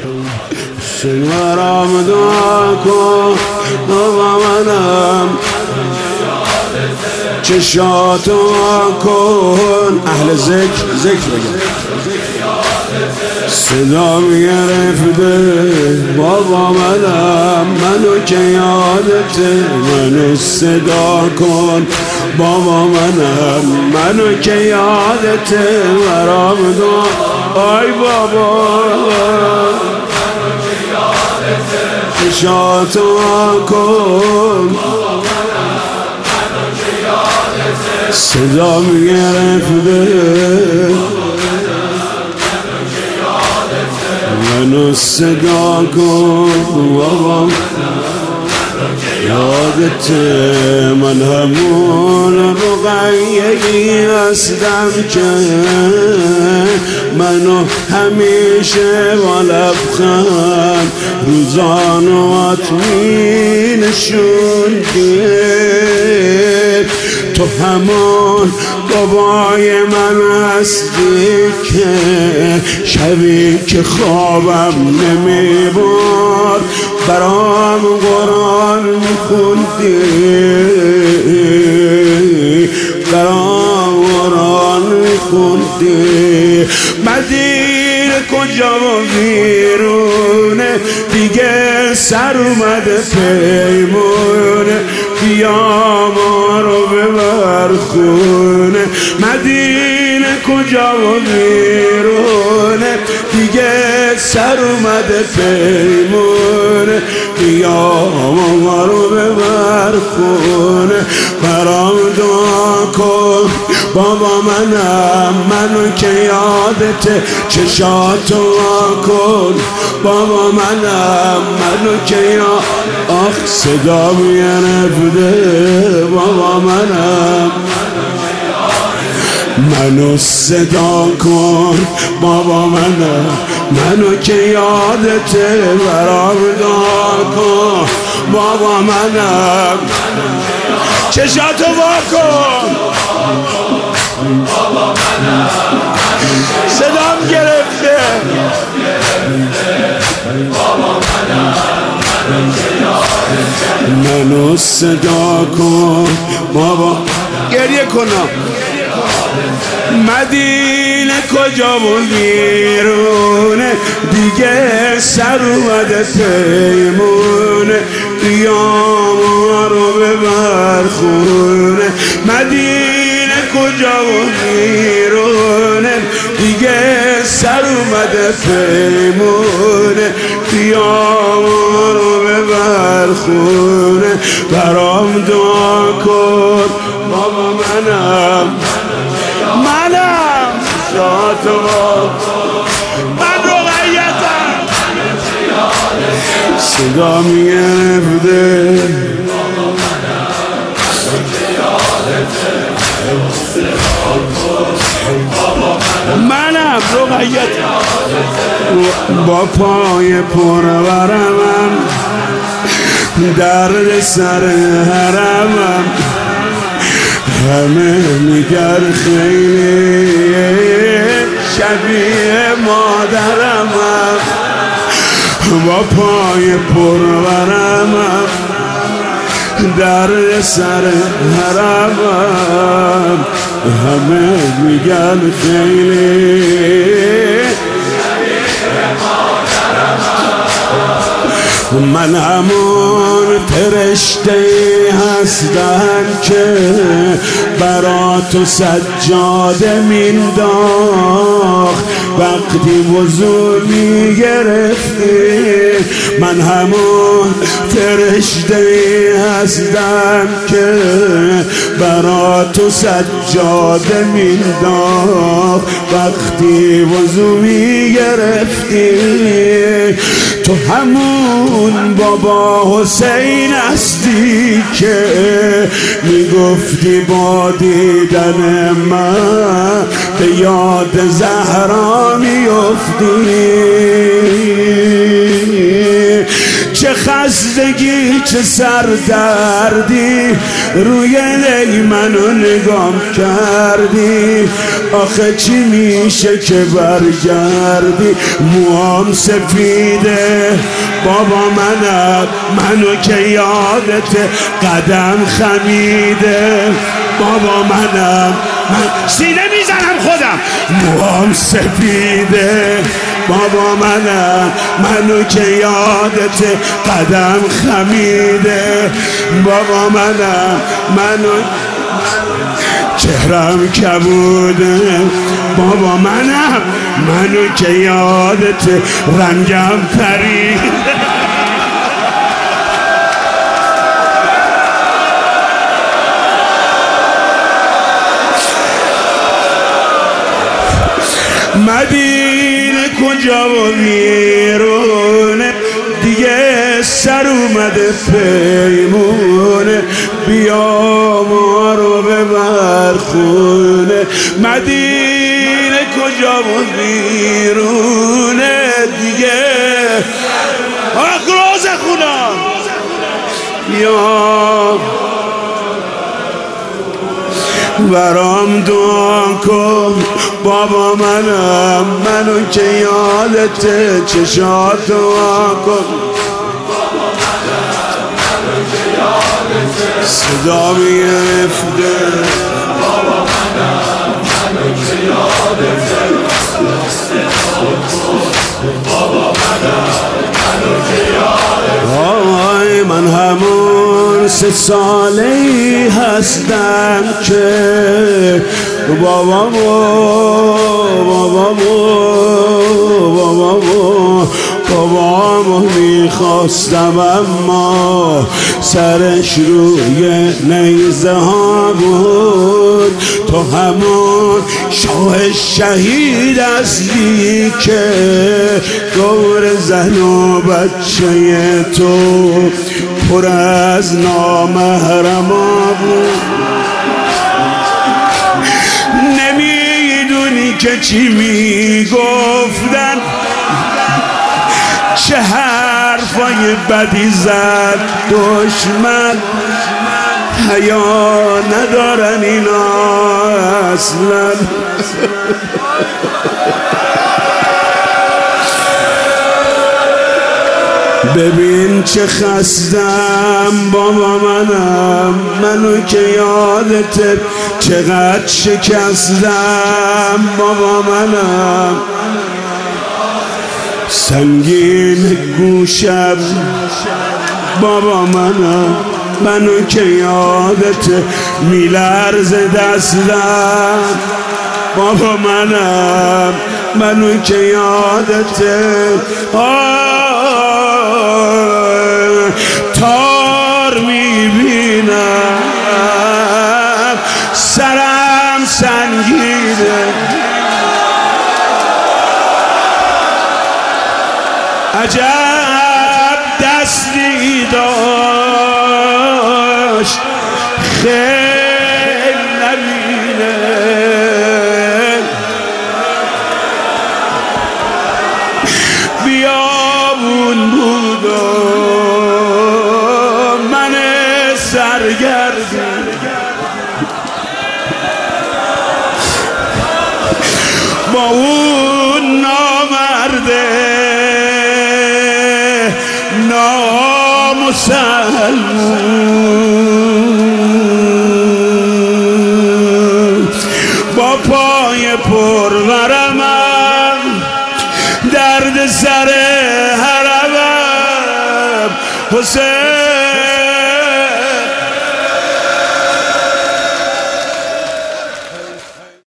سنورم دعا کن بابا منم چشاتو کن اهل ذکر بگم صدام گرفته بابا منو که یادته منو صدا کن بابا منو که یادته برام دعا آی بابا چشاتو کن صدام گرفته منو صدا کن بابا یادته من همون رقیه‌ای هستم که منو همیشه با لبخند روزانات می نشوندی تو همون بابای من هستی که شبی که خوابم نمیبرد برام قرآن میخوندی برام قرآن میخوندی مدینه کجا و بیرونه دیگه سر اومده پیمونه بیا ما رو ببر خونه مدینه کجا و بیرونه دیگه سر اومده پیمونه بیا ما رو ببر خونه برام دعا کن بابا منو که یادته چشاتو کن بابا منو که آخ صدا میرفته بابا منو صدا کن بابا منو که یادته برام دعا کن بابا چشاتو کن بابا صدام گرفته بابا منو صدا کن بابا گریه کنم مدینه کجا و بیرونه دیگه سر اومده پیمونه بیا رو ببر خونه مدینه کجا و بیرونه دیگه سر اومده پیمونه بیا رو ببر خونه برام دعا کن بابا منم شاتو من رقیتم صدا میگرفته منم رقیتم با پای پرورمم درد سر حرمم همه میگر خیلی شبیه مادرمم با پای پرورمم در سر حرمم همه میگن خیلی من همون فرشته هستم که برا تو سجاده مینداخت وقتی وضو میگرفتی من همون فرشته هستم که برا تو سجاده مینداخت وقتی وضو میگرفتی تو همون بابا حسین هستی که میگفتی با دیدن من به یاد زهرا میفتی چه خستگی چه سردردی روی لی منو نگام کردی. آخه چی میشه که برگردی؟ موام سفیده بابا منو که یادت قدم خمیده بابا من سینه میزنم خودم. موام سفیده بابا منو که یادت قدم خمیده بابا منو چهرم کبوده بابا منو که یادت رنگم پریده. مدینه کجا و ویرونه دیگه سر اومده پیمونه بیا ما رو ببر خونه. مدینه کجا و ویرونه دیگه روز خونه یا برام دعا کن بابا منو که یادت چشات دعا کن. صدا میفته بابا منو که یادت بابا منو که یادت. من همون 3 ساله‌ای هستم که بابامو میخواستم اما سرش روی نیزه ها بود. تو همون شاه شهید هستی که دور زن و بچه تو پر از نامحرما بود. نمیدونی که چی میگفتن چه حرفای بدی زد دشمن. حیا ندارن اینا اصلا. ببین چه خستم بابا منو که یادت چقدر شکستم بابا سنگین گوشم بابا منو که یادت میلرزه دستم بابا منو که یادت تار میبینم سرم سنگینه. عجب دستی داشت خیلی نبینه. بیابون بود و من سرگردون با اون نامرده نامسلمون با پای پرورمم درد سر حرمم حسین